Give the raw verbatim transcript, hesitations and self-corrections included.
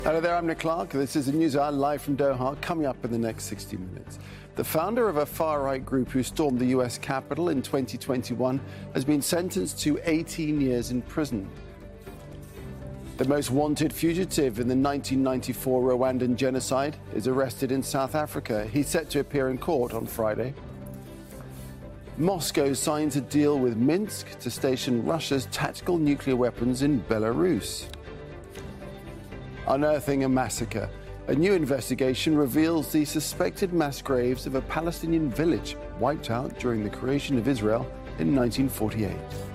Hello there, I'm Nick Clark. This is the News Hour live from Doha. Coming up in the next sixty minutes. The founder of a far-right group who stormed the U S Capitol in twenty twenty-one has been sentenced to eighteen years in prison. The most wanted fugitive in the nineteen ninety-four Rwandan genocide is arrested in South Africa. He's set to appear in court on Friday. Moscow signs a deal with Minsk to station Russia's tactical nuclear weapons in Belarus. Unearthing a massacre. A new investigation reveals the suspected mass graves of a Palestinian village wiped out during the creation of Israel in nineteen forty-eight.